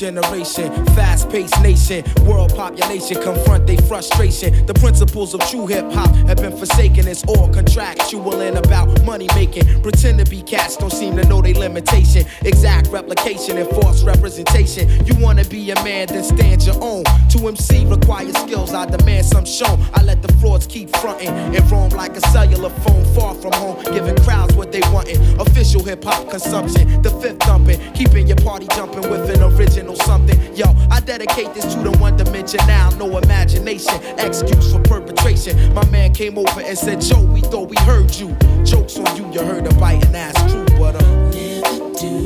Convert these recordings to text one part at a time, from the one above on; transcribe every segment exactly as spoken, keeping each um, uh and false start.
generation, fast-paced nation, world population confront their frustration. The principles of true hip-hop have been forsaken. It's all contractual and about money making. Pretend to be cats, don't seem to know their limitation. Exact replication and false representation. You wanna be a man, then stand your own. To M C requires skills, I demand some shown. I let the frauds keep fronting and roam like a cellular phone far from home, giving crowds what they wantin'. Official hip-hop consumption, the fifth thumping, keeping your party jumping with an original something. Yo, I dedicate this to the one dimension now, no imagination, excuse for perpetration. My man came over and said, Joe, we thought we heard you. Jokes on you, you heard a biting ass true, but uh never do.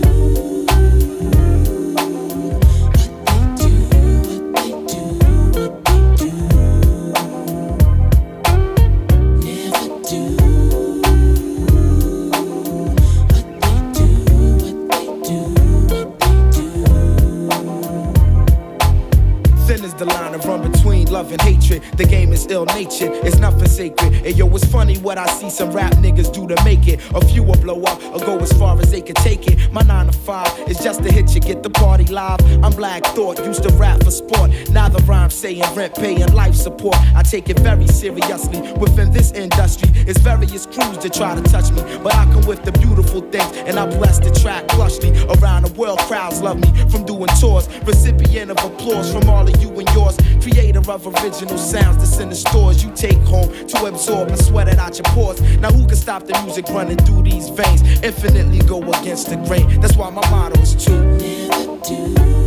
The line of run between love and hatred. The game is ill-natured, it's nothing sacred. And yo, it's funny what I see some rap niggas do to make it. A few will blow up or go as far as they can take it. My nine to five is just to hit you, get the party live. I'm Black Thought, used to rap for sport. Now the rhyme saying rent, paying life support. I take it very seriously. Within this industry, it's various crews that try to touch me, but I come with the beautiful things, and I bless the track plushly. Around the world, crowds love me from doing tours. Recipient of applause from all of you and yours. Creator of original sounds that's in the stores you take home to absorb and sweat it out your pores. Now who can stop the music running through these veins? Infinitely go against the grain. That's why my motto is to never do.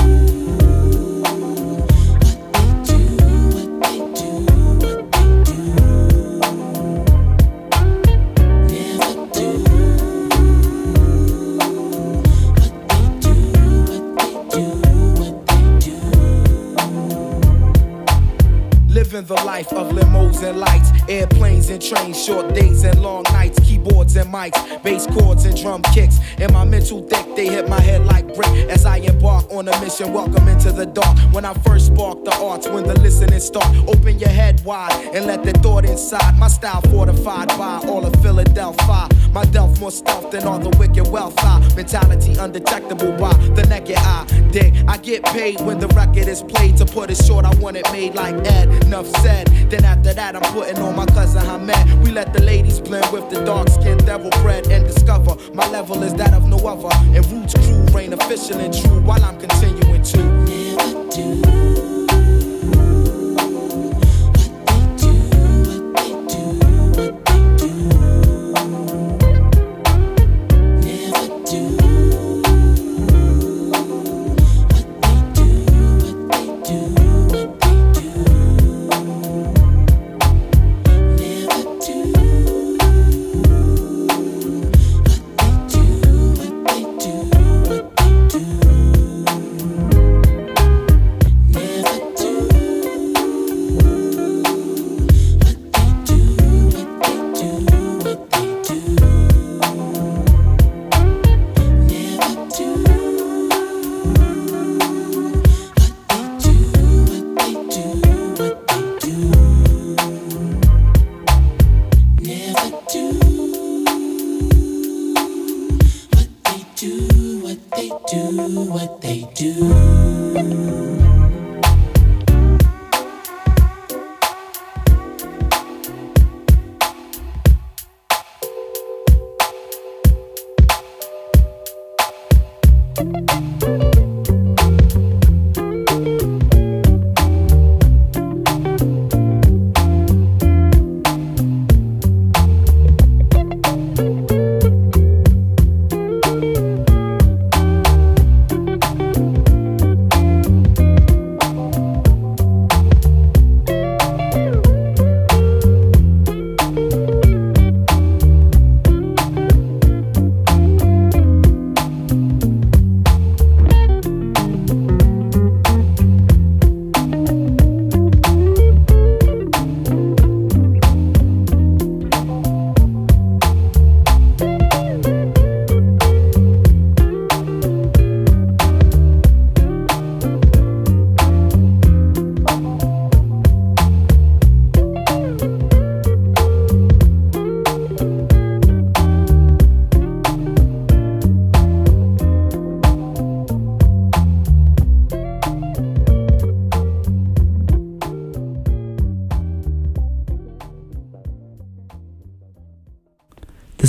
Living the life of limos and lights, airplanes and trains, short days and long nights, keyboards and mics, bass chords and drum kicks. In my mental deck, they hit my head like brick as I embark on a mission. Welcome into the dark. When I first spark the arts, when the listening start, open your head wide and let the thought inside. My style fortified by all of Philadelphia. My delf more stealth than all the wicked wealth. I mentality undetectable by the naked eye. Dig, I get paid when the record is played. To put it short, I want it made like Ed. Enough said. Then after that, I'm putting on my cousin Hamed. We let the ladies blend with the dark-skinned devil bread and discover my level is that of no other. And Roots crew reign official and true while I'm continuing to never do.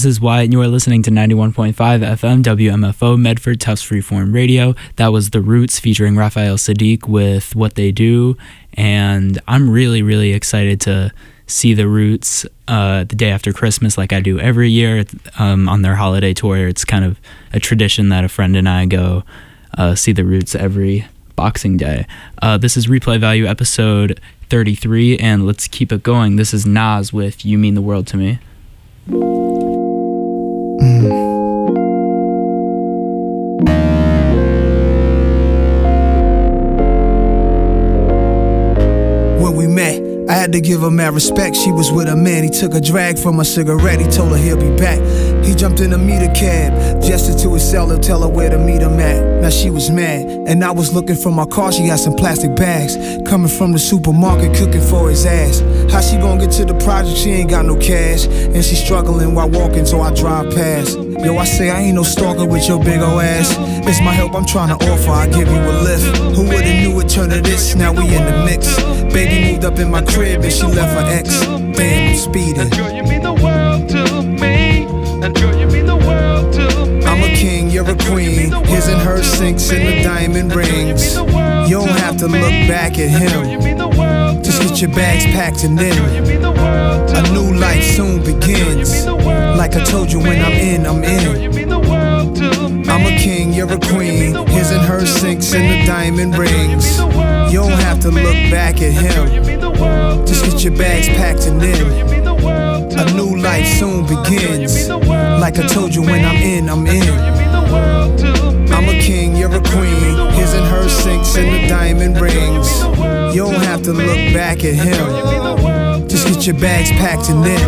This is Wyatt, and you are listening to ninety-one point five F M W M F O, Medford Tufts Freeform Radio. That was The Roots featuring Raphael Saadiq with What They Do, and I'm really, really excited to see The Roots uh, the day after Christmas like I do every year um, on their holiday tour. It's kind of a tradition that a friend and I go uh, see The Roots every Boxing Day. Uh, this is Replay Value episode thirty-three, and let's keep it going. This is Nas with You Mean the World to Me. Mm. When we met, I had to give her mad respect. She was with a man, he took a drag from a cigarette. He told her he'll be back. He jumped in a meter cab, gestured to his cell to tell her where to meet him at. Now she was mad, and I was looking for my car. She had some plastic bags, coming from the supermarket, cooking for his ass. How she gon' get to the project? She ain't got no cash, and she struggling while walking, so I drive past. Yo, I say I ain't no stalker with your big ol' ass. It's my help I'm trying to offer, I give you a lift. Who would've knew it turned to this? Now we in the mix. Baby moved up in my crib and she left her ex. Damn, I'm speeding. And girl, you mean the world to me. And girl, you mean the world to me. I'm a king, you're a queen. His and her sinks in the diamond rings. You don't have to look back at him. Just get your bags packed and then a new life soon begins. Like I told you, when I'm in, I'm in. I'm a king, you're a queen. His and her sinks in the diamond rings. You don't have to look back at him. Just get your bags packed and then a new life soon begins. Like I told you, when I'm in, I'm in. I'm a king, you're a queen. His and her sinks in the diamond rings. You don't have to look back at him. Just get your bags packed and then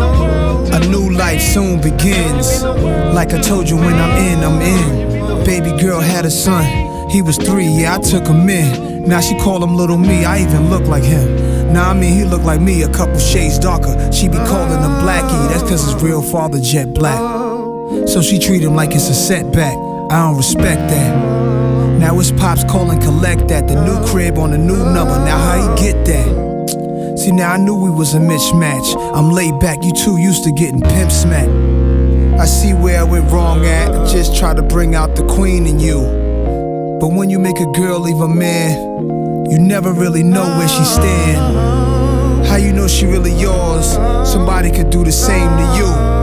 a new life soon begins. Like I told you, when I'm in, I'm in. Baby girl had a son, he was three, yeah, I took him in. Now she call him little me, I even look like him. Nah, I mean he look like me, a couple shades darker. She be calling him Blackie, that's cause his real father jet black. So she treat him like it's a setback, I don't respect that. Now his pops calling collect that, the new crib on the new number, now how he get that? See, now I knew we was a mismatch. I'm laid back, you too used to getting pimp smacked. I see where I went wrong at, I just try to bring out the queen in you. But when you make a girl leave a man, you never really know where she stand. How you know she really yours? Somebody could do the same to you.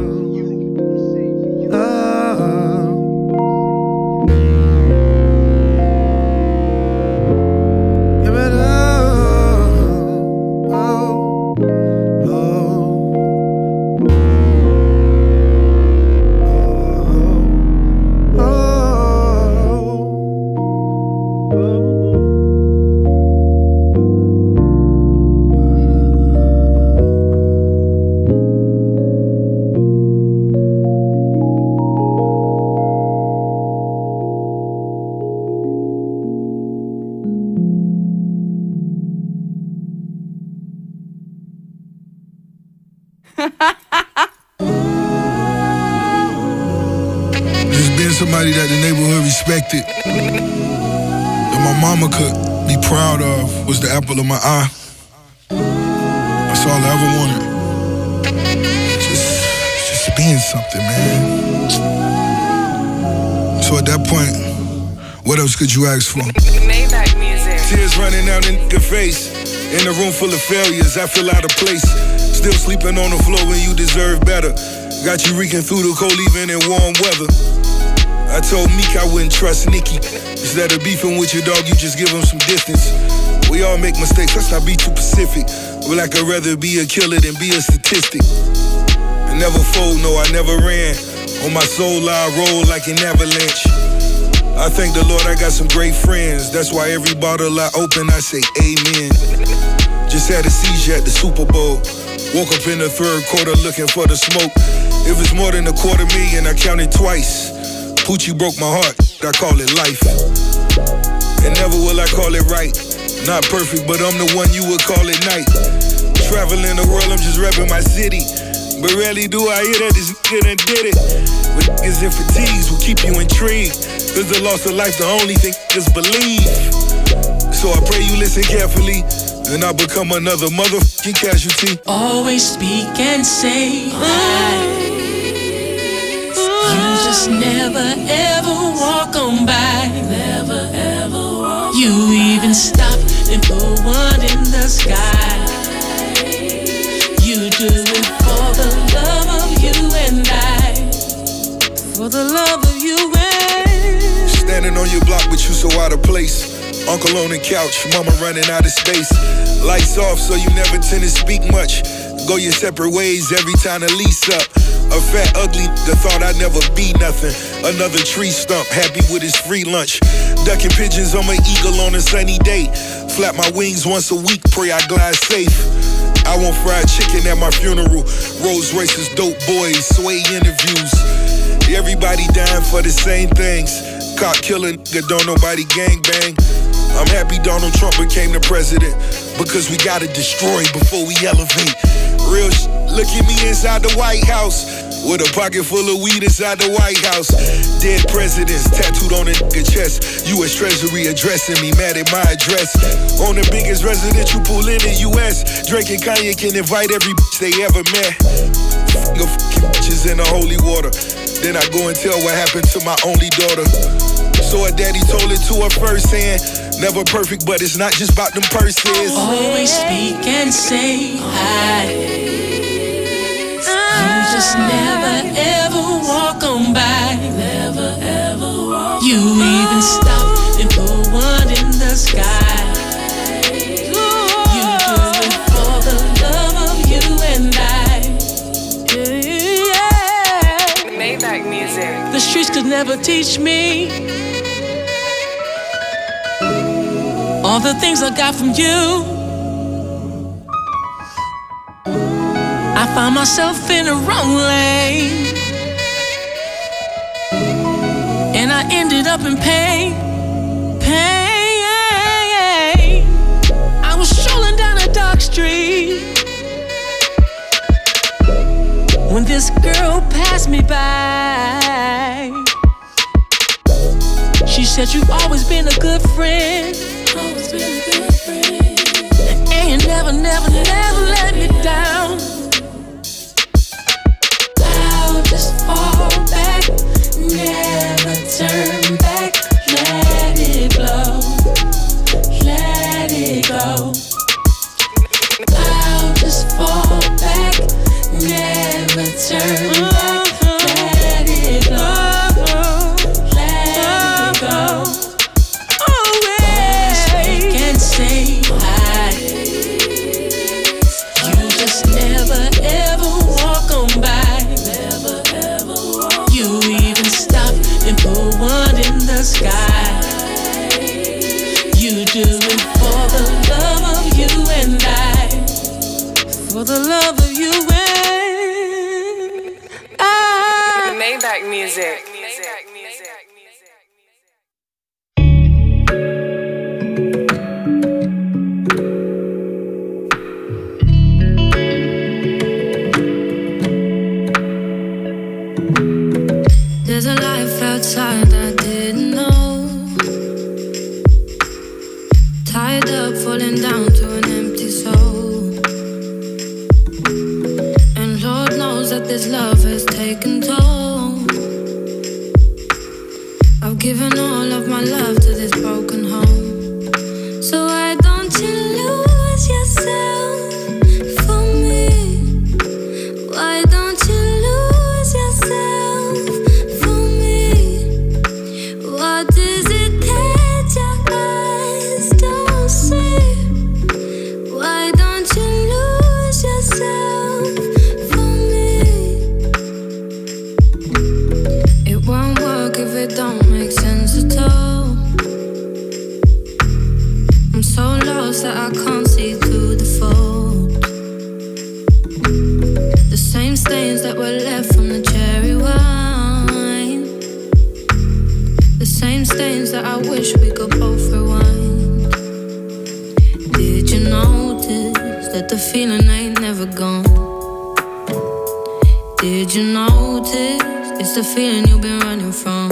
Somebody that the neighborhood respected, that my mama could be proud of, was the apple of my eye. That's all I ever wanted. Just, just being something, man. So at that point, what else could you ask for? Maybach music. Tears running down in the face. In a room full of failures, I feel out of place. Still sleeping on the floor when you deserve better. Got you reeking through the cold even in warm weather. I told Meek I wouldn't trust Nicki. Instead of beefing with your dog, you just give him some distance. We all make mistakes, let's not be too Pacific. But like I'd rather be a killer than be a statistic. I never fold, no, I never ran. On my soul, I roll like an avalanche. I thank the Lord I got some great friends. That's why every bottle I open, I say amen. Just had a seizure at the Super Bowl. Woke up in the third quarter looking for the smoke. If it's more than a quarter million, I counted twice. Poochie broke my heart, I call it life. And never will I call it right. Not perfect, but I'm the one you would call it night. Traveling the world, I'm just repping my city. But rarely do I hear that this nigga done did it. With niggas and fatigues will keep you intrigued. Cause the loss of life, the only thing niggas believe. So I pray you listen carefully, and I become another motherfucking casualty. Always speak and say that just never ever walk on by. Never ever walk. You even stop and put one in the sky. You do it for the love of you and I. For the love of you and standing on your block, but you so out of place. Uncle on the couch, mama running out of space. Lights off, so you never tend to speak much. Go your separate ways every time the lease up. A fat, ugly, the thought I'd never be nothing. Another tree stump, happy with his free lunch. Ducking pigeons on my eagle on a sunny day. Flap my wings once a week, pray I glide safe. I want fried chicken at my funeral. Rolls Royces, dope boys, sway interviews. Everybody dying for the same things. Cop killing, nigga, don't nobody gangbang. I'm happy Donald Trump became the president, because we gotta destroy before we elevate. Real sh- look at me inside the White House, with a pocket full of weed inside the White House. Dead presidents tattooed on a nigga chest. U S Treasury addressing me, mad at my address. On the biggest residential pool in the U S Drake and Kanye can invite every bitch they ever met. F***ing f***ing bitches in the holy water. Then I go and tell what happened to my only daughter. So her daddy told it to her firsthand. Never perfect, but it's not just about them purses. Always speak and say hi. You just never ever walk on by. Never ever walk. You even stop and put one in the sky. You do it for the love of you and I. Yeah. Maybach music. The streets could never teach me all the things I got from you. I found myself in the wrong lane, and I ended up in pain, pain. I was strolling down a dark street when this girl passed me by. She said, you've always been a good friend, always been a good friend, and you never, never, never let me down. I'll just fall back, never turn back. Let it blow, let it go. I'll just fall back, never turn back. Let it go. Sky. You do it for the love of you and I. For the love of you and I. Maybach music. There's a life outside I didn't know. Tied up, falling down to an empty soul. And Lord knows that this love has taken toll. I've given all of my love to this broken home. So why don't you lose yourself for me? Why don't you lose yourself? What is it that your eyes don't see? Why don't you lose yourself for me? It won't work if it don't make sense at all. I'm so lost that I can't see through the fold. The same stains that were left from the cherry wine, the same stains that I wish we could both rewind. Did you notice that the feeling ain't never gone? Did you notice it's the feeling you've been running from?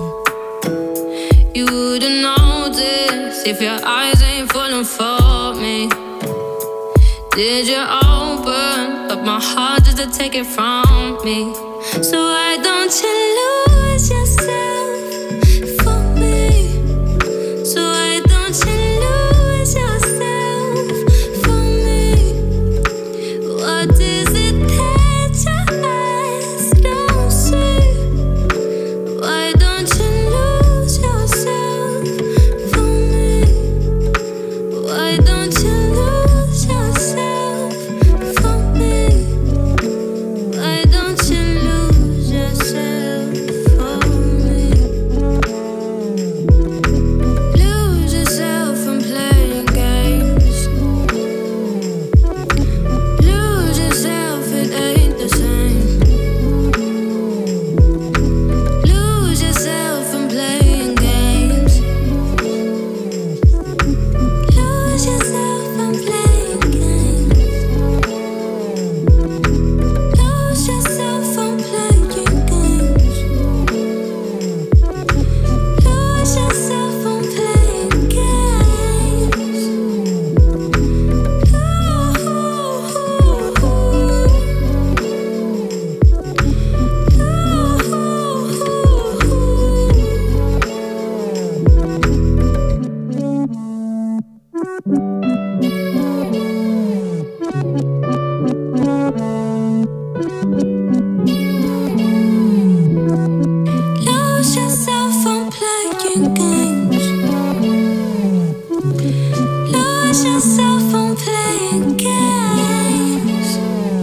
You wouldn't notice if your eyes ain't falling for me. Did you open up my heart just to take it from me? So why don't you lose playing games. Lose yourself on playing games.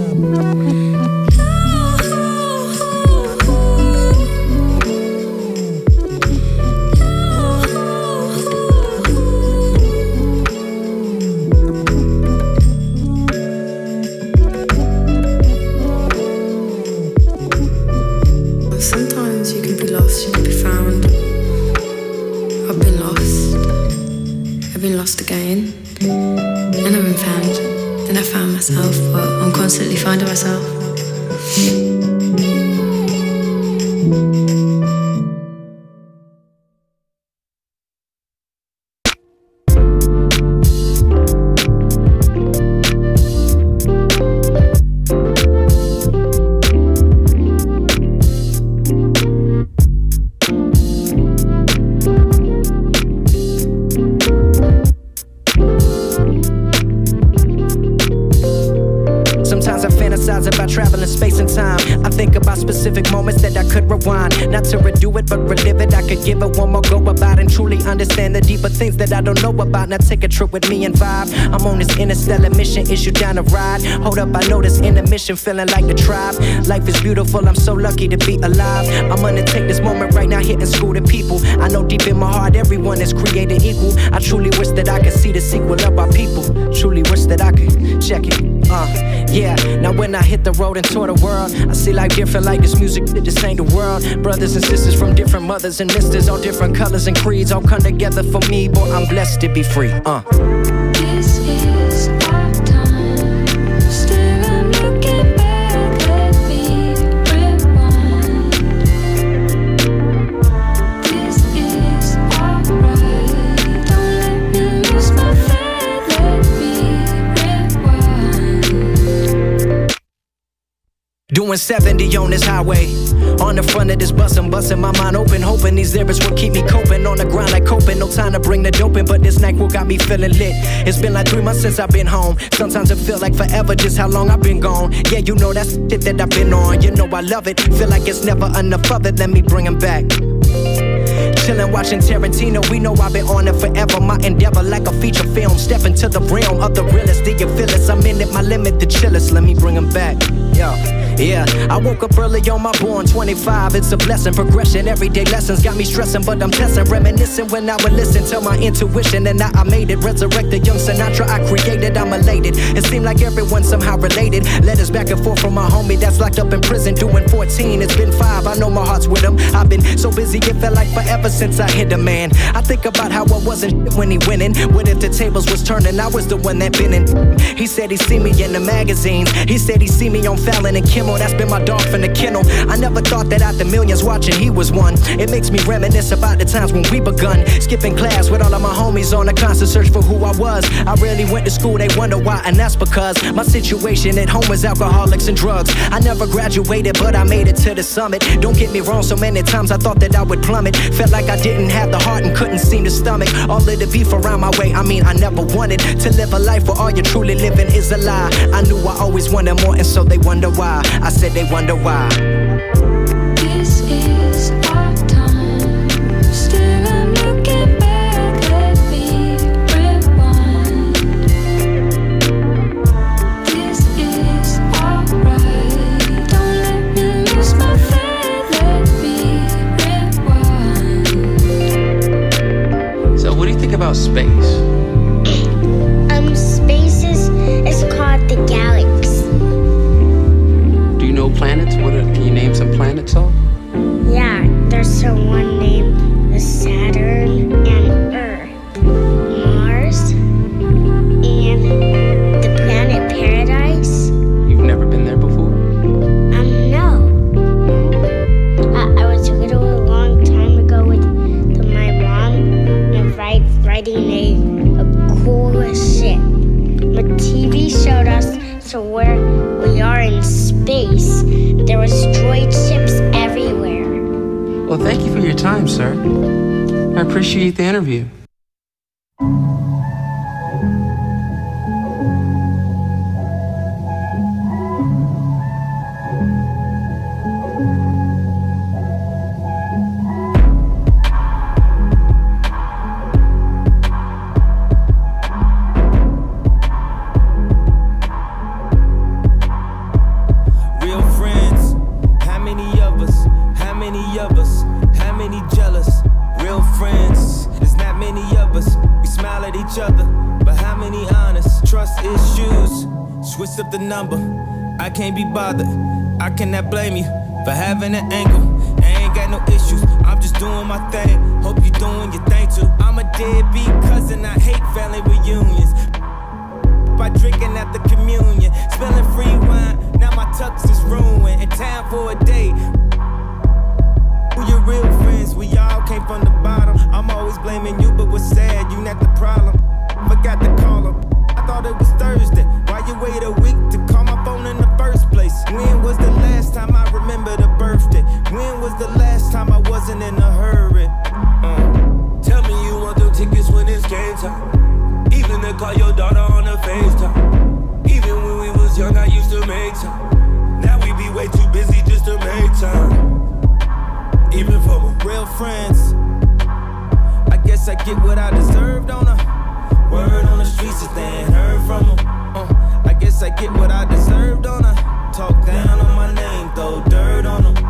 Sometimes you can be lost, you can be found. I've been lost. I've been lost again. And I've been found. Then I found myself, but I'm constantly finding myself. About traveling space and time. I think about specific moments that I could rewind. Not to redo it, but relive it. I could give it one more go about and truly understand the deeper things that I don't know about. Now take a trip with me and vibe. I'm on this interstellar mission, issue down the ride. Hold up, I know this intermission, feeling like the tribe. Life is beautiful, I'm so lucky to be alive. I'm gonna take this moment right now, hitting school to people. I know deep in my heart, everyone is created equal. I truly wish that I could see the sequel of our people. Truly wish that I could check it. Uh, yeah, now when I hit the road and tour the world, I see life different like this music, this ain't the world. Brothers and sisters from different mothers and misters, all different colors and creeds, all come together for me. Boy, I'm blessed to be free. Uh. This is our time. Still I'm looking back, let me rewind. This is alright. Don't let me lose my faith, let me rewind. Doing seventy on this highway. On the front of this bus, I'm busting my mind open, hoping these lyrics will keep me coping. On the grind like coping, no time to bring the dope in, but this night will got me feeling lit. It's been like three months since I've been home. Sometimes it feel like forever, just how long I've been gone. Yeah, you know that's shit that I've been on. You know I love it, feel like it's never enough of it. Let me bring 'em back. Chillin', watching Tarantino, we know I've been on it forever. My endeavor like a feature film, step into the realm of the realest. Do you feel it? I'm in it, my limit, the chillest. Let me bring 'em back. Yo. Yeah, I woke up early on my born twenty-five. It's a blessing, progression, everyday lessons got me stressing, but I'm testing, reminiscing when I would listen to my intuition, and now I made it. Resurrect the young Sinatra I created. I'm elated. It seemed like everyone somehow related. Letters back and forth from my homie that's locked up in prison, doing fourteen. It's been five. I know my heart's with him. I've been so busy, it felt like forever since I hit a man. I think about how I wasn't shit when he winning. What if the tables was turning? I was the one that been in. He said he see me in the magazines. He said he see me on Fallon and Kimmel. That's been my dog from the kennel. I never thought that out the millions watching, he was one. It makes me reminisce about the times when we begun. Skipping class with all of my homies on a constant search for who I was. I rarely went to school, they wonder why, and that's because my situation at home was alcoholics and drugs. I never graduated, but I made it to the summit. Don't get me wrong, so many times I thought that I would plummet. Felt like I didn't have the heart and couldn't seem to stomach all of the beef around my way. I mean, I never wanted to live a life where all you're truly living is a lie. I knew I always wanted more, and so they wonder why. I said they wonder why. This is our time. Still I'm looking back, let me rewind. This is alright. Don't let me lose my faith, let me rewind. So what do you think about space? Um, space is, is called the galaxy. Do you know planets? What are, can you name some planets off? Yeah, there's a one named Saturn and Earth, Mars, and the planet Paradise. You've never been there before? Um, no. I, I was little a long time ago with the, my mom and ride, riding a, a cool ship. The T V showed us so where we are in space. There was droid ships everywhere. Well, thank you for your time, sir. I appreciate the interview. accept the number. I can't be bothered. I cannot blame you for having an angle. I ain't got no issues. I'm just doing my thing. Hope you doing your thing too. I'm a deadbeat cousin. I hate family reunions. By drinking at the communion, spilling free wine. Now my tux is ruined. In time for a day. Who your real friends? We all came from the bottom. I'm always blaming you, but what's sad? You not the problem. Forgot to call him. I thought it was Thursday. Why you wait a week to call my phone in the first place? When was the last time I remembered a birthday? When was the last time I wasn't in a hurry? Uh. Tell me you want them tickets when it's game time. Even to call your daughter on the FaceTime. Even when we was young, I used to make time. Now we be way too busy just to make time. Even for my real friends. I guess I get what I deserve, don't I? Word on the streets is they ain't heard from them. Uh, I guess I get what I deserve, don't I? Talk down on my name, throw dirt on them.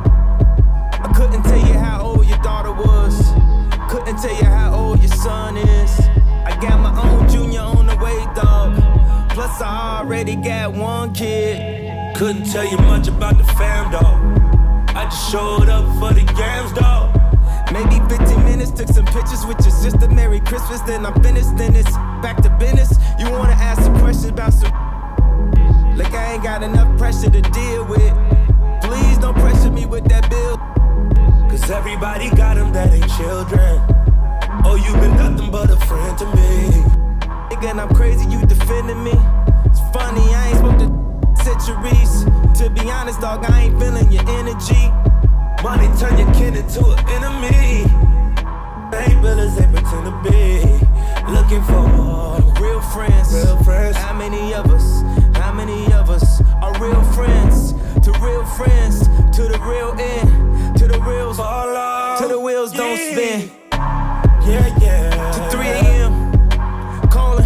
I couldn't tell you how old your daughter was. Couldn't tell you how old your son is. I got my own junior on the way, dog. Plus I already got one kid. Couldn't tell you much about the fam, dog. I just showed up for the games, dog. Maybe fifteen minutes, took some pictures with your sister. Merry Christmas, then I'm finished, then it's back to business. You wanna ask some questions about some like I ain't got enough pressure to deal with. Please don't pressure me with that bill. Cause everybody got them that ain't children. Oh, you been nothing but a friend to me. Again, I'm crazy, you defending me. It's funny, I ain't spoke to centuries. To be honest, dog, I ain't feeling your energy. Money turn your kin into an enemy. Ain't billers, they pretend to be. Looking for real friends. Real friends. How many of us? How many of us are real friends? To real friends, to the real end, to the reals, to the wheels don't yeah. spin. Yeah, yeah. To three a m calling.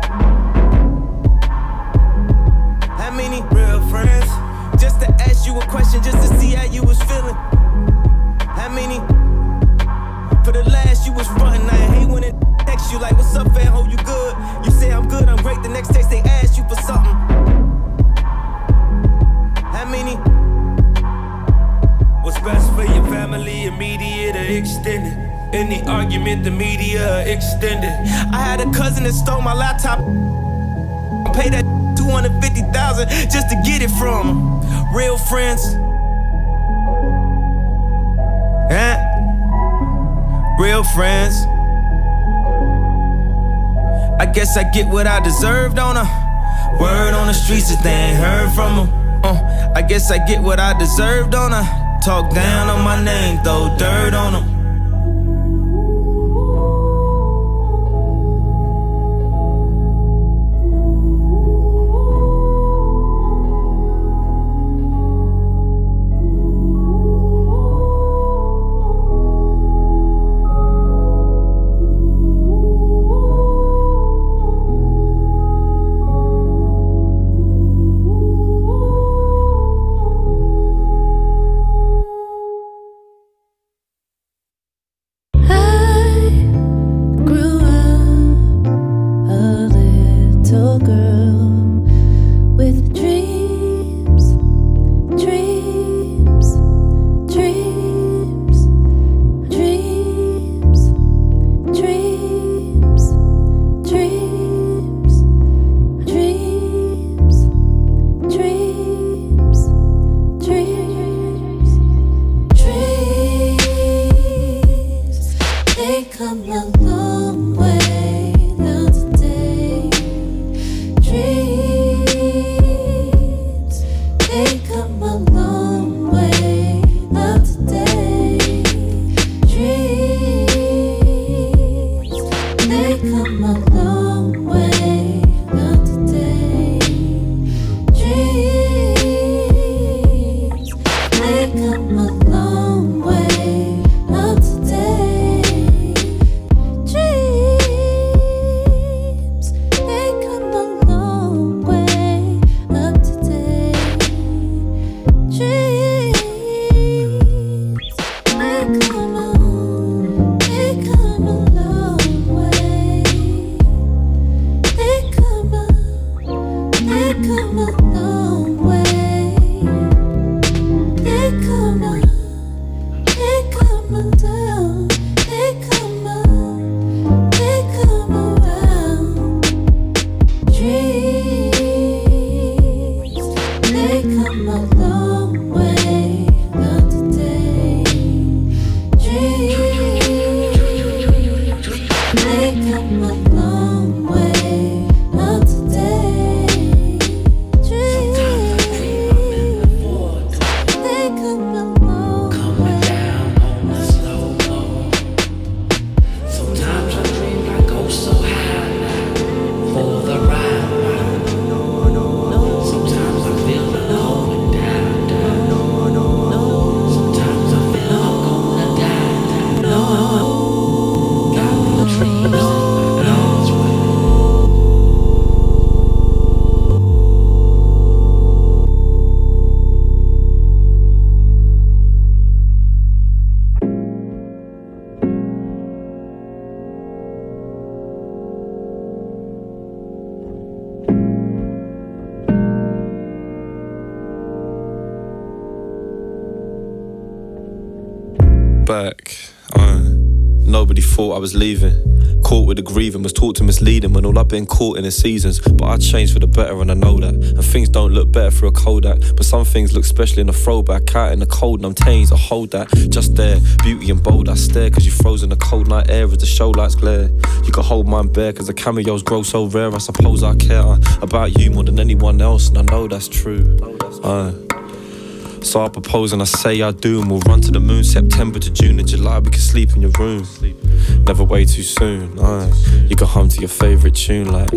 How many real friends? Just to ask you a question, just to see how you was feeling. How many? For the last you was frontin'. I hate when it text you like, what's up, fam? Hope you good. You say I'm good, I'm great. The next text they ask you for something. How many? What's best for your family, immediate or extended? In the argument, the media extended. I had a cousin that stole my laptop. Paid that two hundred fifty thousand dollars just to get it from him. Real friends. Huh? Real friends. I guess I get what I deserve, don't I? Word on the streets is they ain't heard from them. Uh, I guess I get what I deserve, don't I? Talk down on my name, throw dirt on them. back. Uh, nobody thought I was leaving. Caught with the grieving, was taught to misleading when all I've been caught in the seasons. But I changed for the better and I know that. And things don't look better through a Kodak, but some things look special in a throwback. Out in the cold and I'm changed, I hold that. Just there, beauty and bold, I stare cause you froze in the cold night air as the show lights glare. You can hold mine bare cause the cameos grow so rare. I suppose I care uh, about you more than anyone else, and I know that's true. uh, So I propose and I say I do, and we'll run to the moon. September to June and July, we can sleep in your room. Never way too soon. Uh, you can hum to your favourite tune like.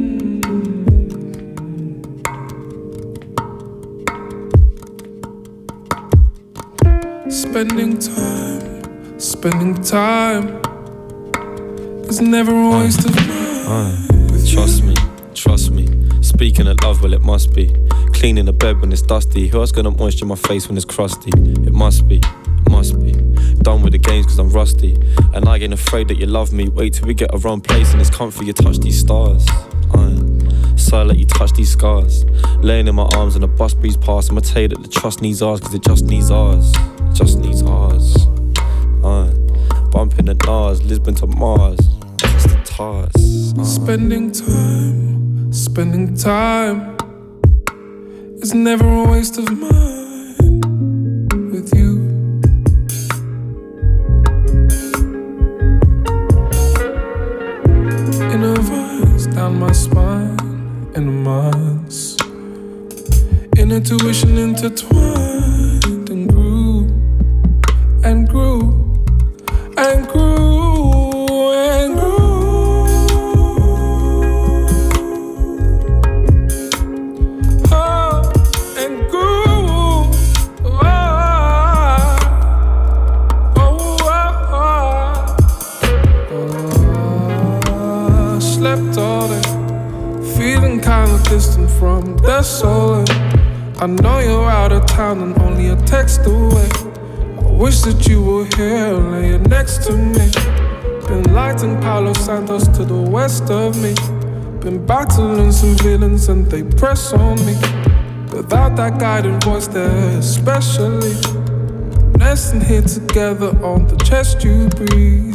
Spending time, spending time is never a waste of mine. Uh, trust me, trust me. Speaking of love, well it must be. Cleaning the bed when it's dusty. Who else gonna moisture my face when it's crusty? It must be, must be. Done with the games cause I'm rusty. And I ain't afraid that you love me. Wait till we get our own place and it's comfy. You touch these stars. Uh, so I let you touch these scars. Laying in my arms and the bus breeze past. I'ma tell you that the trust needs ours cause it just needs ours. It just needs ours. Uh, bumping the Nars, Lisbon to Mars. Just the tars. Uh. Spending time, spending time is never a waste of mine with you. Inner vines down my spine, in the months. Inner tuition intertwined and grew, and grew, and grew, and grew. Distant from the soul. I know you're out of town and only a text away. I wish that you were here laying next to me. Been lighting Palo Santos to the west of me. Been battling some villains and they press on me. Without that guiding voice there especially. Nesting here together on the chest you breathe.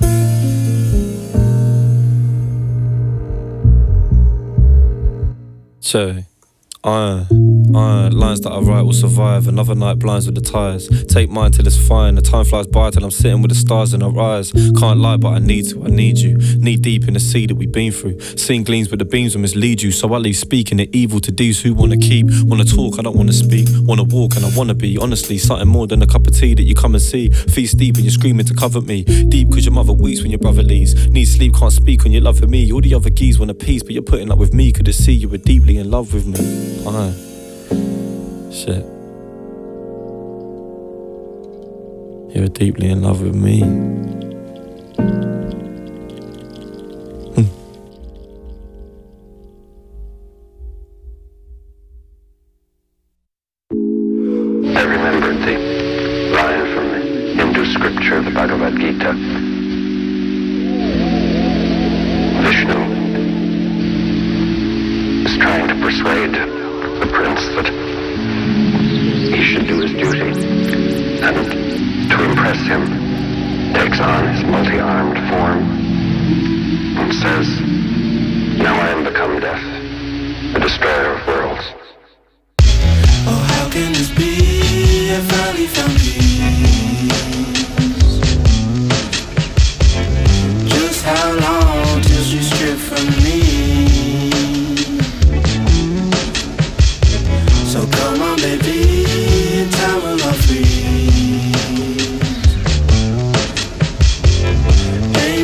So, uh, uh, lines that I write will survive. Another night blinds with the tires. Take mine till it's fine. The time flies by till I'm sitting with the stars in our eyes. Can't lie, but I need to, I need you. Knee deep in the sea that we've been through. Seeing gleams, but the beams will mislead you. So I leave speaking it evil to these who wanna keep. Wanna talk, I don't wanna speak. Wanna walk and I wanna be. Honestly, something more than a cup of tea that you come and see. Feast deep and you're screaming to cover me. Deep cause your mother weeps when your brother leaves. Need sleep, can't speak when you're loving me. All the other geese want a piece, but you're putting up with me. Could see you were deeply in love with me. Uh, shit. You were deeply in love with me. Hmm. I remembered the line from the Hindu scripture, the Bhagavad Gita. Vishnu is trying to persuade the prince that he should do his duty, and to impress him takes on his multi-armed form and says, "Now I am become death, the destroyer of worlds." Oh, how can this be? I finally found peace. Just how long till she stripped from me? So come on, baby, time will all freeze.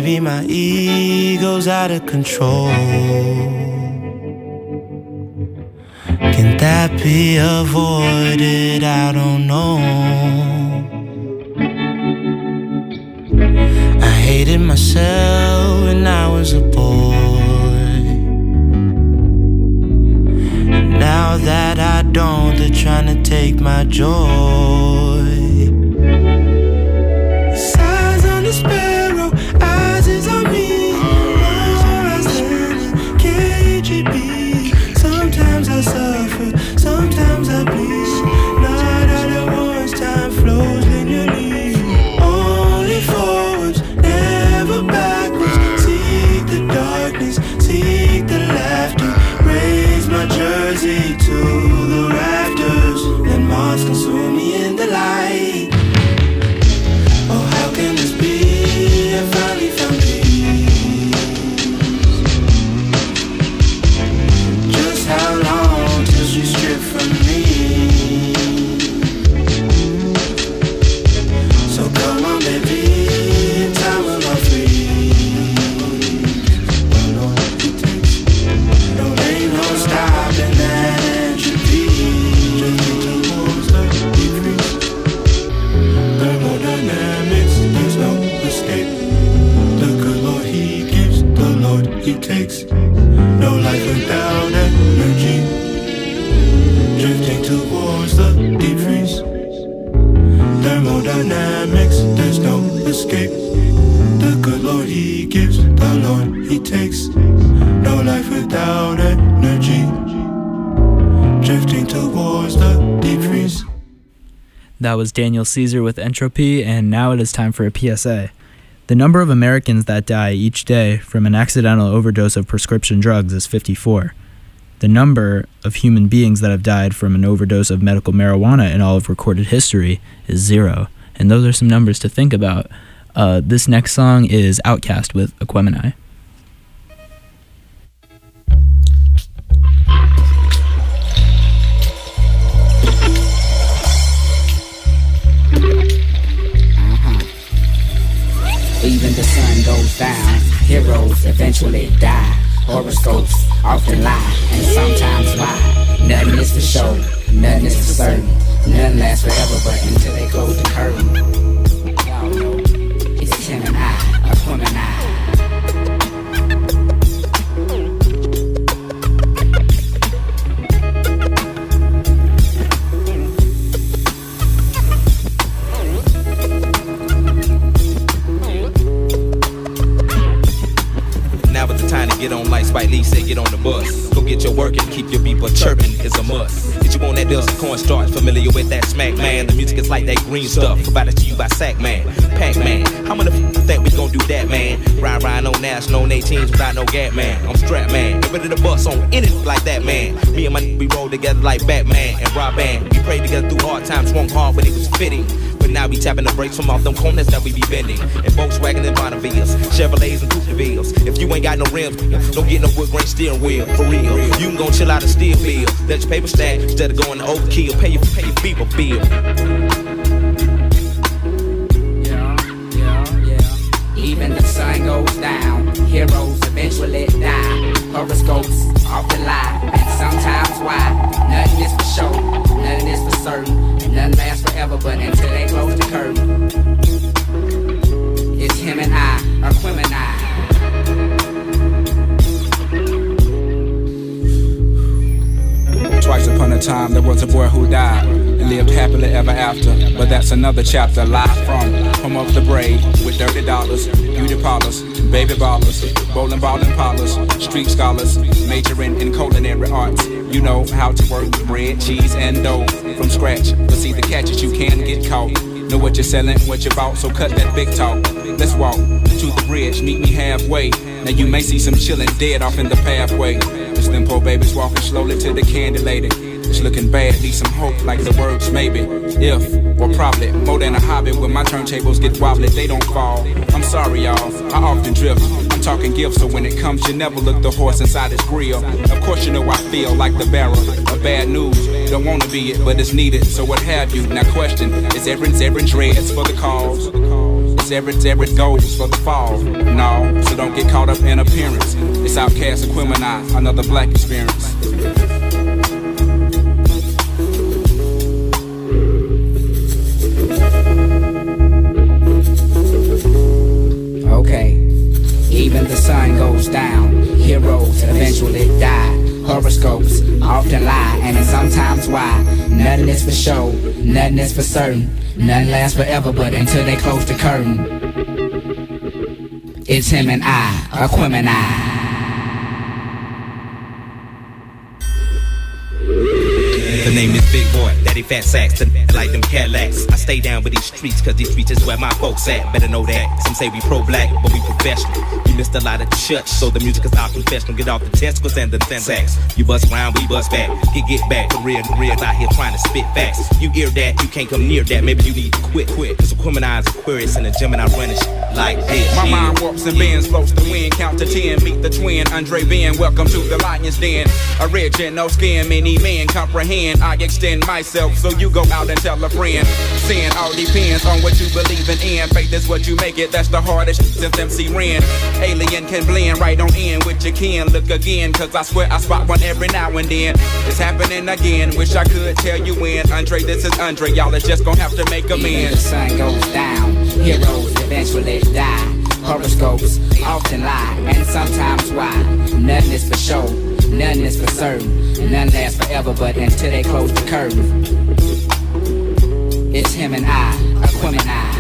Maybe my ego's out of control. Can that be avoided? I don't know. I hated myself when I was a boy. Now that I don't, they're trying to take my joy. Sighs on the sparrow, eyes is on me. More eyes than K G B. Sometimes I suffer, sometimes I bleed. Not all at once, time flows linearly. Only forwards, never backwards. Seek the darkness, seek the laughter. Raise my jersey to the rafters. Let moths consume me in the light. Oh, how can this be? I finally found peace. Just how long till she stripped from me? So come on, baby, time will I freeze. No, ain't no stopping that entropy. Thermodynamics, there's no escape. The good Lord He gives, the Lord He takes. No life without energy. Drifting towards the deep freeze. Thermodynamics, there's no escape. The good Lord He gives, the Lord He takes. No life without energy. Drifting towards the deep freeze. That was Daniel Caesar with Entropy, and now it is time for a P S A. The number of Americans that die each day from an accidental overdose of prescription drugs is fifty-four. The number of human beings that have died from an overdose of medical marijuana in all of recorded history is zero. And those are some numbers to think about. Uh, this next song is Outkast with Aquemini. Even the sun goes down, heroes eventually die. Horoscopes often lie, and sometimes why. Nothing is for show, nothing is for certain. Nothing lasts forever, but until they close the curtain. Y'all know, it's him and I, Aquemini. Get on like Spike Lee said, get on the bus. Go get your work and keep your people chirping is a must. Get you on that Dusty cornstarch, familiar with that smack, man. The music is like that green stuff, provided to you by Sack Man, Pac Man. How many f- think we gon' do that, man? Ride, ride on national, on eighteens without no gap, man. I'm strapped, man. Get ready to bust on anything like that, man. Me and my n- we roll together like Batman and Rob Band. We prayed together through hard times, swung hard when it was fitting. But now we tapping the brakes from off them corners that we be bending. And Volkswagen and Bonnevilles, Chevrolets and Coupevilles. If you ain't got no rims, don't get no wood grain steering wheel, for real. You can go chill out a steel bill. Let your paper stack instead of going to overkill. Pay your, pay your people bill. Yeah, yeah, yeah. Even the sun goes down, heroes eventually die. Horoscopes often lie, and sometimes why. Nothing is for show, nothing is for certain. And nothing lasts forever, but until they close the curtain. It's him and I, Aquemini. Twice upon a time there was a boy who died and lived happily ever after. But that's another chapter. Live from home of the brave with dirty dollars, beauty parlors, baby ballers, bowling ball and parlors, street scholars, majoring in culinary arts. You know how to work bread, cheese, and dough from scratch. But see the catch is you can get caught. Know what you're selling, what you bought, so cut that big talk. Let's walk to the bridge, meet me halfway. Now you may see some chillin' dead off in the pathway. It's them poor babies walking slowly to the candy lady. It's looking bad, need some hope like the words maybe. If, or probably, more than a hobby. When my turntables get wobbly, they don't fall. I'm sorry y'all, I often drift. I'm talking gifts, so when it comes, you never look the horse inside his grill. Of course you know I feel like the bearer of bad news. Don't wanna be it, but it's needed, so what have you? Now question, is every every dreads for the cause? It's every, every goes for the fall. No, so don't get caught up in appearance. It's Outkast Aquemini, another black experience. Okay, even the sun goes down. Heroes eventually die. Horoscopes often lie, and it's sometimes why. Nothing is for show, nothing is for certain. Nothing lasts forever, but until they close the curtain. It's him and I, Aquemini. The name is Big Boy, Daddy Fat Sacks, like them Cadillacs. I stay down with these streets, cause these streets is where my folks at. Better know that. Some say we pro-black, but we professional. We missed a lot of church, so the music is our confessional. Get off the testicles and the sacks. You bust round, we bust back. Get get back, for real, for real, out here trying to spit facts. You hear that, you can't come near that. Maybe you need to quit, quit. Cause Aquemini is Aquarius in the gym and I run it like this. My mind warps and bends, floats the wind, count to ten, meet the twin, Andre Ben. Welcome to the Lion's Den. Original skin, many men comprehend. I extend myself, so you go out and tell a friend. Sin all depends on what you believe in. Faith is what you make it, that's the hardest since M C ran. Alien can blend right on in with your kin. Look again, cause I swear I spot one every now and then. It's happening again, wish I could tell you when. Andre, this is Andre, y'all is just gonna have to make amends. Even the sun goes down, heroes eventually die. Horoscopes often lie, and sometimes why. Nothing is for show, nothing is for certain. None lasts forever, but until they close the curtain. It's him and I, Aquemini.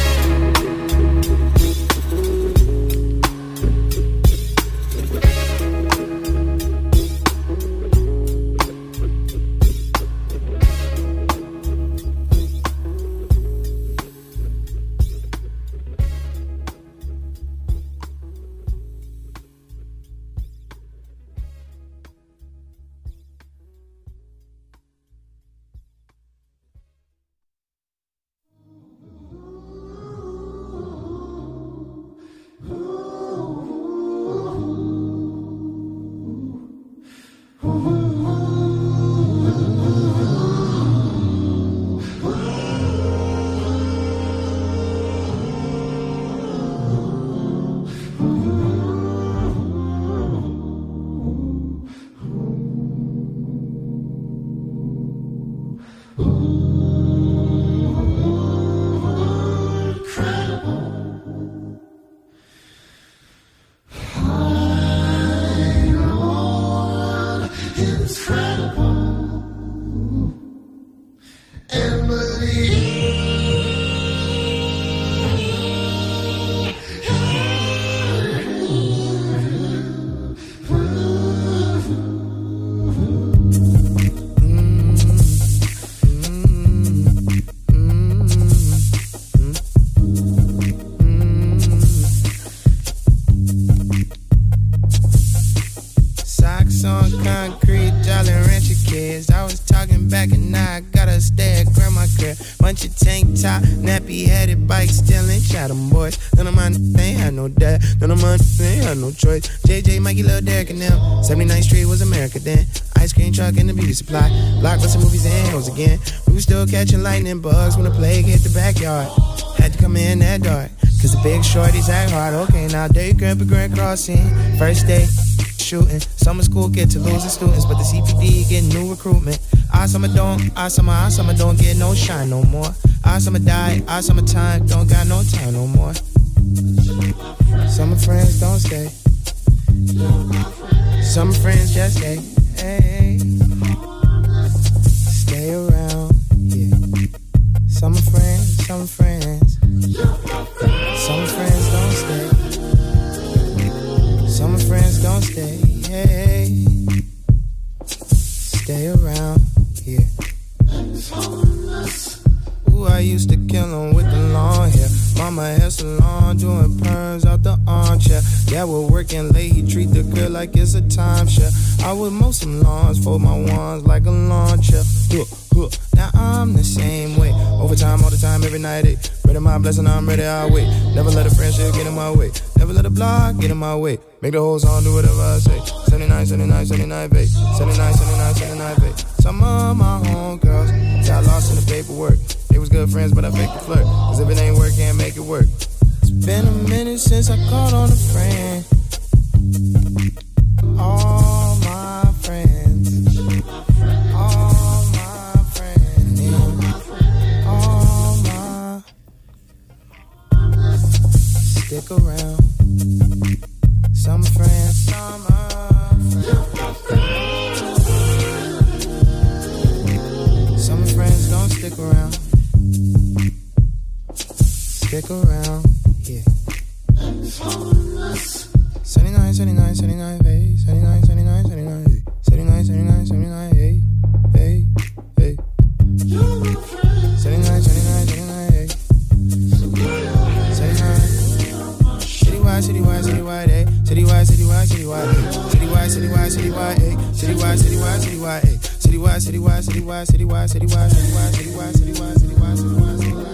Nappy headed bike stealing, shot them boys. None of my ain't had no dad, none of my ain't had no choice. J J, Mikey, Lil Derek, and them. seventy-ninth Street was America then. Ice cream truck and the beauty supply. Blockbuster movies and hills again. We was still catching lightning bugs when the plague hit the backyard. Had to come in that dark, cause the big shorties act hard. Okay, now day grandpa grand crossing. First day shooting. Summer school get to losing students, but the C P D getting new recruitment. Our summer don't, our summer, our summer don't get no shine no more. Our summer die, our summer time don't got no time no more. Summer friends don't stay. Summer friends just stay. Hey, stay around, yeah. Summer friends, summer friends. Summer friends don't stay. Summer friends don't stay. Hey, stay around, yeah. Ooh, I used to kill him with the long hair. Mama hair salon, doing perms out the armchair. Yeah, we're working late, he treat the girl like it's a timeshare. I would mow some lawns, fold my wands like a lawn chair. Huh, huh. Now I'm the same way. Overtime, all the time, every night. Eh. Ready my blessing, I'm ready, I'll wait. Never let a friendship get in my way. Never let a block get in my way. Make the whole song do whatever I say. seventy-nine, seventy-nine, seventy-nine, babe. seventy-nine, seventy-nine, seventy-nine, babe. Some of my homegirls got lost in the paperwork. They was good friends, but I faked the flirt. Cause if it ain't work, can't make it work. Been a minute since I called on a friend. All my friends, all my friends, yeah. All my. Stick around. Some friends, some are friends. Some friends don't stick around. Stick around, yeah. seventy-nine, seventy-nine, seventy-nine, hey. seventy-nine, seventy-nine, seventy-nine, hey. seventy-nine, seventy-nine, seventy-nine, hey. Hey, hey. seventy-nine, seventy-nine, seventy-nine, hey. seventy-nine. Citywide, citywide, citywide, hey. Citywide, citywide, citywide, hey. Citywide, citywide, citywide, hey. Citywide, citywide, citywide, hey. Citywide, citywide, citywide, citywide, citywide, citywide, citywide, citywide, citywide, citywide, citywide.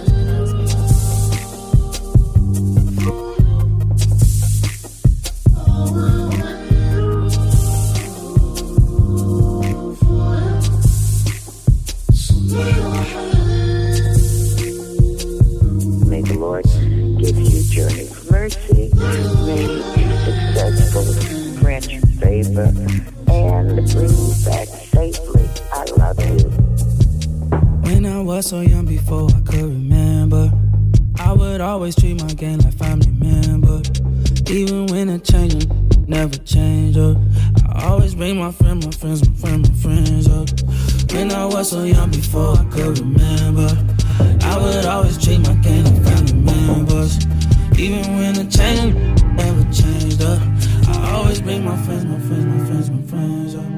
May the Lord give you journey of mercy. May you be successful, grant you favor, and bring you back safely. I love you. When I was so young before I could remember, I would always treat my gang like family member. Even when I change, never change up. I always bring my friend, my friends, my friend, my friends up. When I was so young before I could remember, I would always treat my gang like family members. Even when I change, never changed up. I always bring my friends, my friends, my friends, my friends up.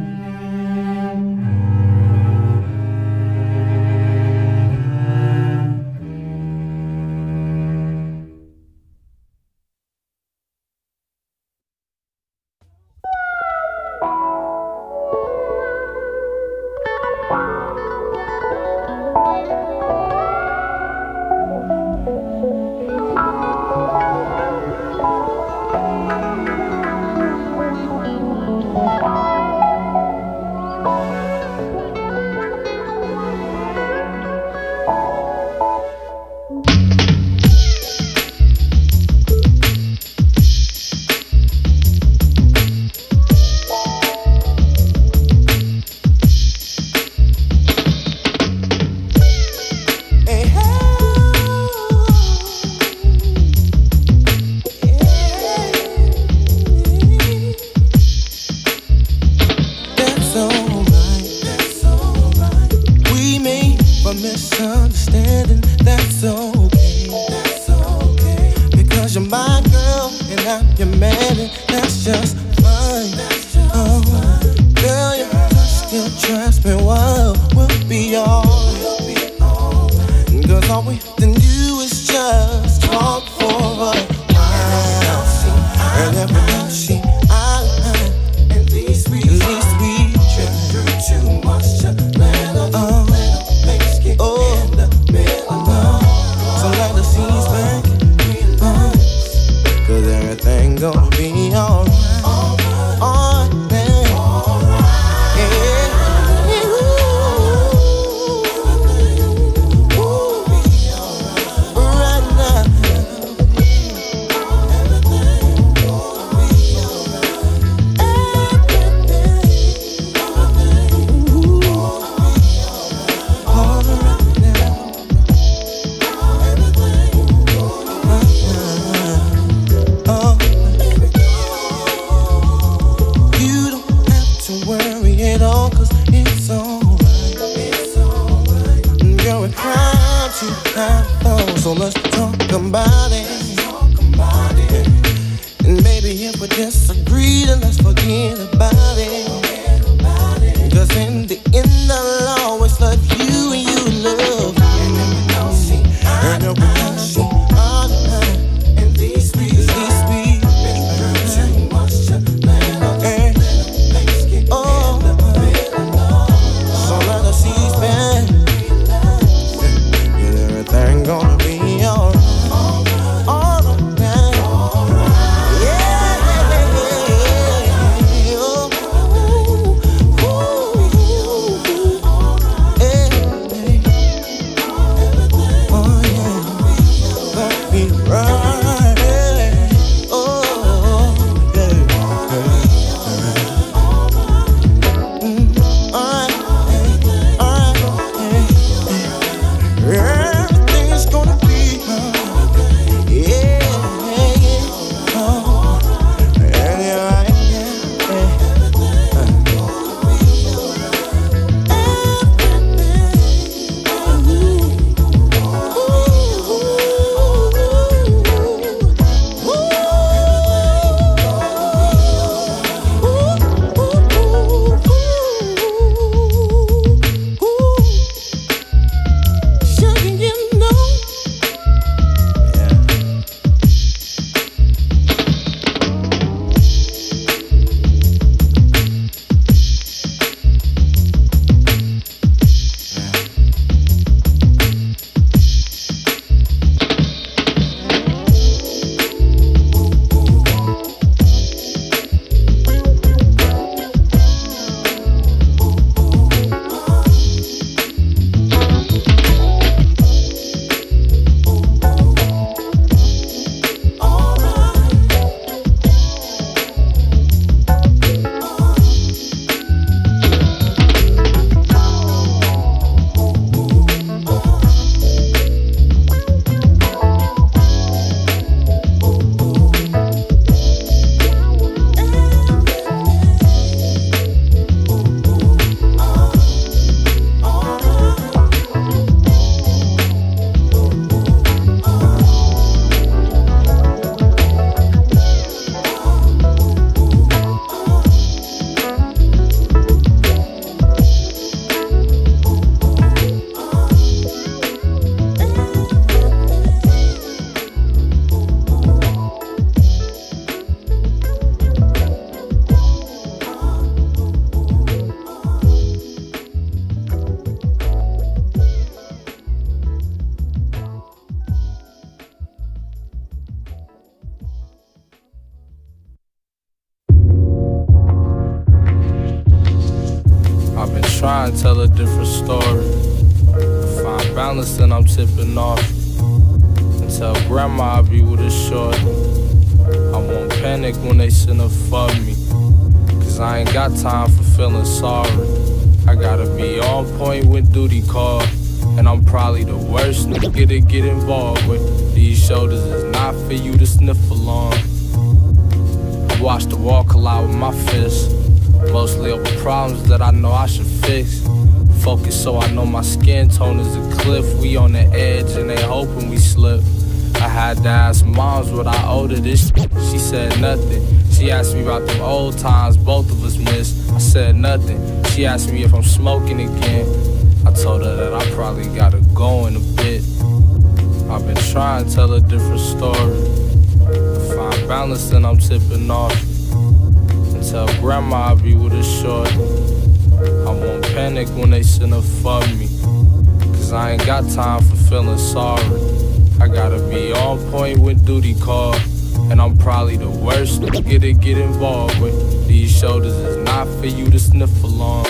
trying to tell a different story. To find balance and I'm tipping off. And tell grandma I'll be with a short. I won't panic when they send her for me. Cause I ain't got time for feeling sorry. I gotta be on point when duty call. And I'm probably the worst nigga to get involved with. These shoulders is not for you to sniff along. I watch the wall collide with my fists. Mostly over problems that I know I should fix. Focus so I know my skin tone is a cliff. We on the edge and they hoping we slip. I had to ask moms what I owed her this shit. She said nothing. She asked me about them old times both of us missed. I said nothing. She asked me if I'm smoking again. I told her that I probably gotta go in a bit. I've been trying to tell a different story. To find balance and I'm tipping off. And tell grandma I'll be with a short. I won't panic when they send her for me. Cause I ain't got time for feeling sorry. I gotta be on point when duty call. And I'm probably the worst nigga to get involved with. These shoulders is not for you to sniff along.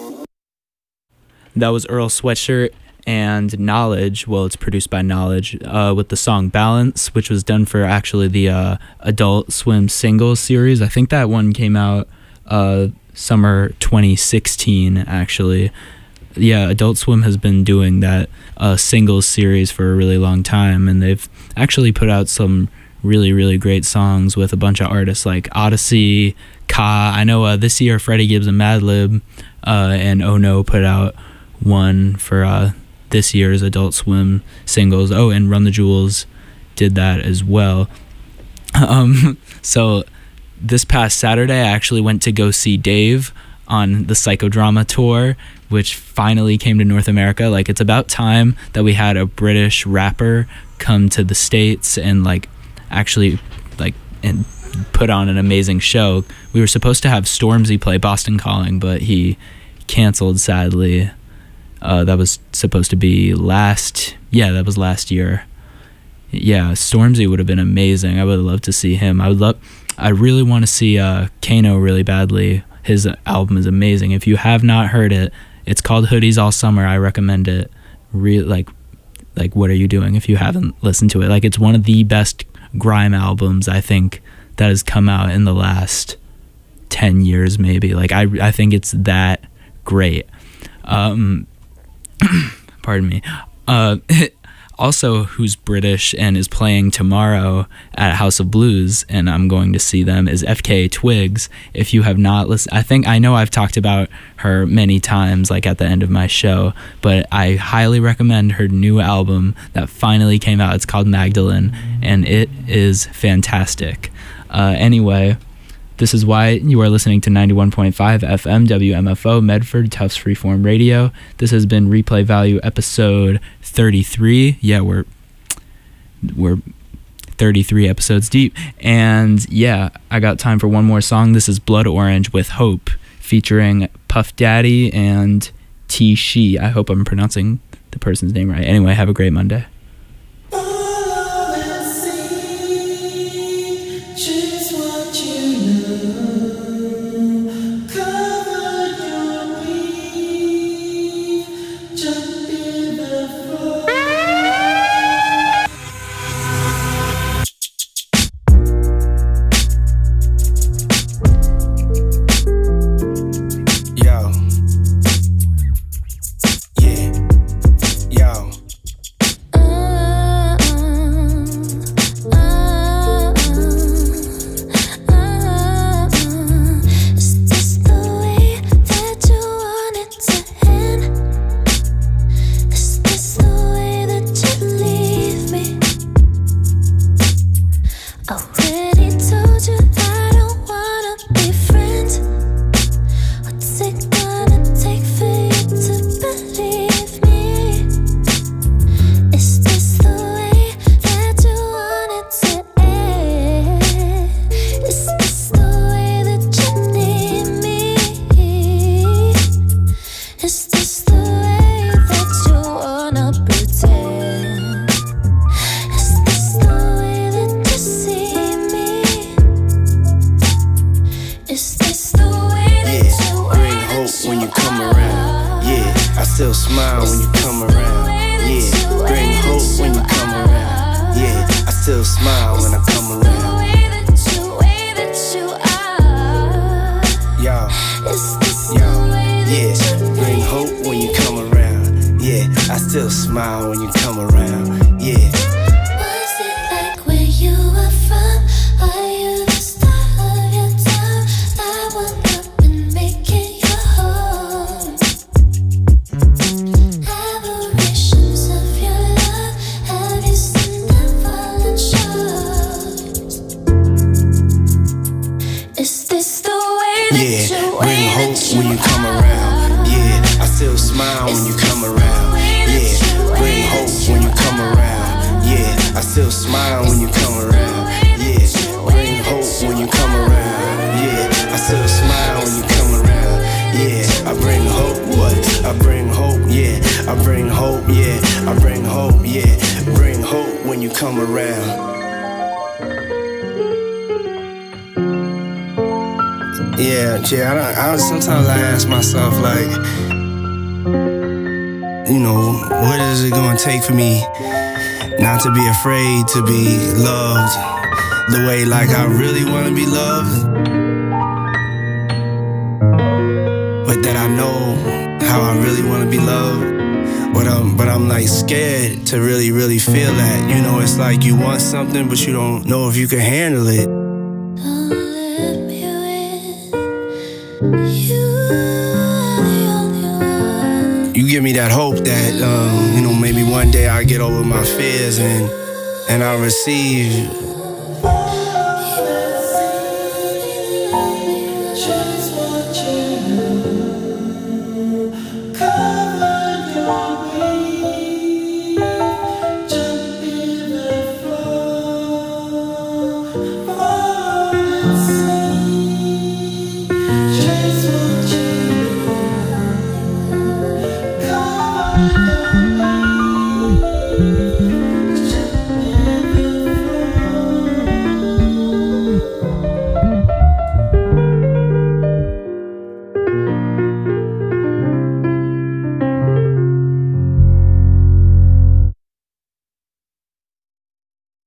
That was Earl Sweatshirt and Knowledge. Well, it's produced by Knowledge uh, with the song Balance, which was done for actually the uh, Adult Swim singles series. I think that one came out uh, summer twenty sixteen, actually. Yeah, Adult Swim has been doing that uh, singles series for a really long time, and they've actually put out some really, really great songs with a bunch of artists like Odyssey, Ka. I know uh, this year Freddie Gibbs and Madlib uh, and Oh No put out one for uh, this year's Adult Swim singles. Oh, and Run the Jewels did that as well. Um, so this past Saturday, I actually went to go see Dave on the Psychodrama tour, which finally came to North America. Like, it's about time that we had a British rapper come to the States and like actually like and put on an amazing show. We were supposed to have Stormzy play Boston Calling, but he canceled, sadly. Uh, that was supposed to be last, yeah, that was last year. Yeah, Stormzy would have been amazing. I would love to see him. I would love, I really want to see uh, Kano really badly. His album is amazing. If you have not heard it, it's called Hoodies All Summer. I recommend it. Re- like, like, what are you doing if you haven't listened to it? Like, it's one of the best grime albums, I think, that has come out in the last ten years, maybe. Like, I, I think it's that great. Um... Pardon me. Uh, also, who's British and is playing tomorrow at House of Blues, and I'm going to see them, is F K A Twigs. If you have not listened, I think I know I've talked about her many times, like at the end of my show, but I highly recommend her new album that finally came out. It's called Magdalene, and it is fantastic. Uh, anyway, this is why you are listening to ninety-one point five F M W M F O Medford Tufts Freeform Radio. This has been Replay Value episode thirty-three. Yeah, we're we're thirty-three episodes deep. And yeah, I got time for one more song. This is Blood Orange with Hope, featuring Puff Daddy and T. She. I hope I'm pronouncing the person's name right. Anyway, have a great Monday. Uh still smile when you come around. Yeah, bring hope when you come around. Yeah, I still smile when I come around. Yo, yo, yeah, bring hope when you come around. Yeah, I still smile when you come around. Yeah. Was it like where you were from? Are you the star of your town? I woke up and make it your home. Aberrations of your love, have you seen them falling short? Is this the way that Yeah, you bring hope when you come around. Yeah, I still smile when you come around. Yeah, bring hope when you come around. Yeah, I still smile when you come around. Yeah, bring hope when you come around. Yeah, I still smile when you come around. Yeah, I bring hope. What? I bring hope. Yeah, I bring hope. Yeah, I bring hope. Yeah, bring hope when you come around. Yeah, yeah. I, don't, I sometimes I ask myself, like, you know, what is it gonna take for me not to be afraid to be loved the way, like, I really want to be loved, but that I know how I really want to be loved. But I'm, but I'm like scared to really, really feel that. You know, it's like you want something, but you don't know if you can handle it. You give me that hope that, um, you know, maybe one day I'll get over my fears and and I'll receive